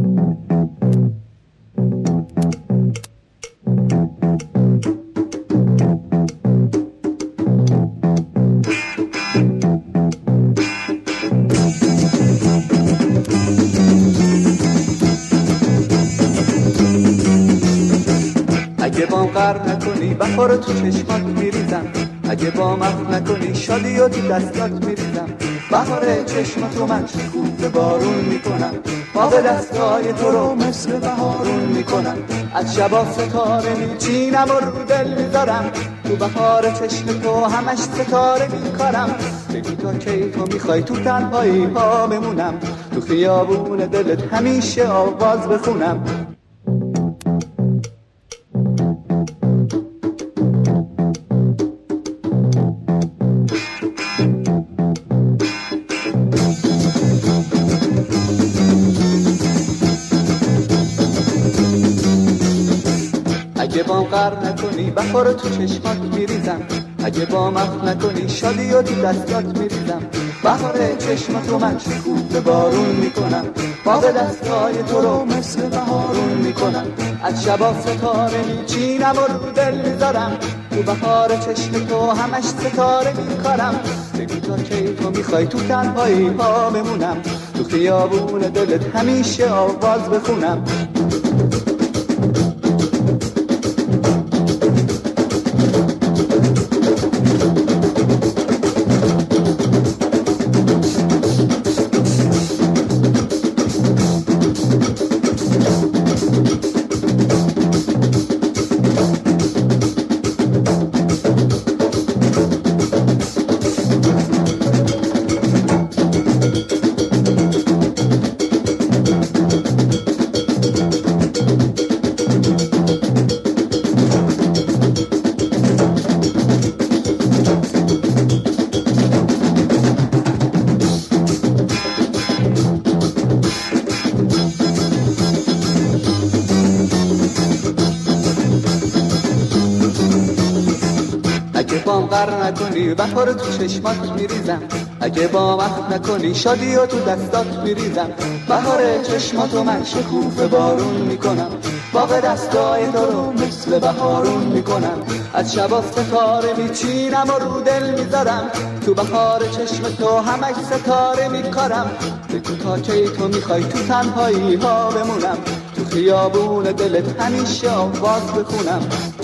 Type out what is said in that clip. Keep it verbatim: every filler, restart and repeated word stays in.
اگه بام غرق نکنی بهار تو چشمات میریزم، اگه بام عفو نکنی شادی و تو دستات میریزم. بهار چشماتو من شکوفه بارون میکنم، باغ دستای تو رو مثل بهارون میکنم. از شبا ستاره میچینم و رو دل میذارم، تو بهار چشم تو همش ستاره میکارم. بگو تا کی تو میخوای تو تنهایی ها بمونم، تو خیابون دلت همیشه آواز بخونم. اگه بام غرق نکنی بهار تو چشمات میریزم، اگه بام عفو نکنی شادی و تو دستات میریزم. بهار چشماتو من شکوفه بارون میکنم، باغ دستای تو رو مثل بهارون میکنم. از شبا ستاره میچینم و رو دل میذارم، تو بهار چشم تو همش ستاره میکارم. بگو تا کی تو میخوای تو تنهایی ها بمونم، تو خیابون دلت همیشه آواز بخونم. اگه بام غرق نکنی بهار تو چشمات میریزم، اگه بام عفو نکنی شادی و تو دستات میریزم. بهار چشماتو من شکوفه بارون میکنم، باغ دستای تو رو مثل بهارون میکنم. از شبا ستاره میچینم و رو دل میذارم، تو بهار چشم تو همش ستاره میکارم. بگو تا کی تو میخوای تو تنهایی ها بمونم، تو خیابون دلت همیشه آواز بخونم.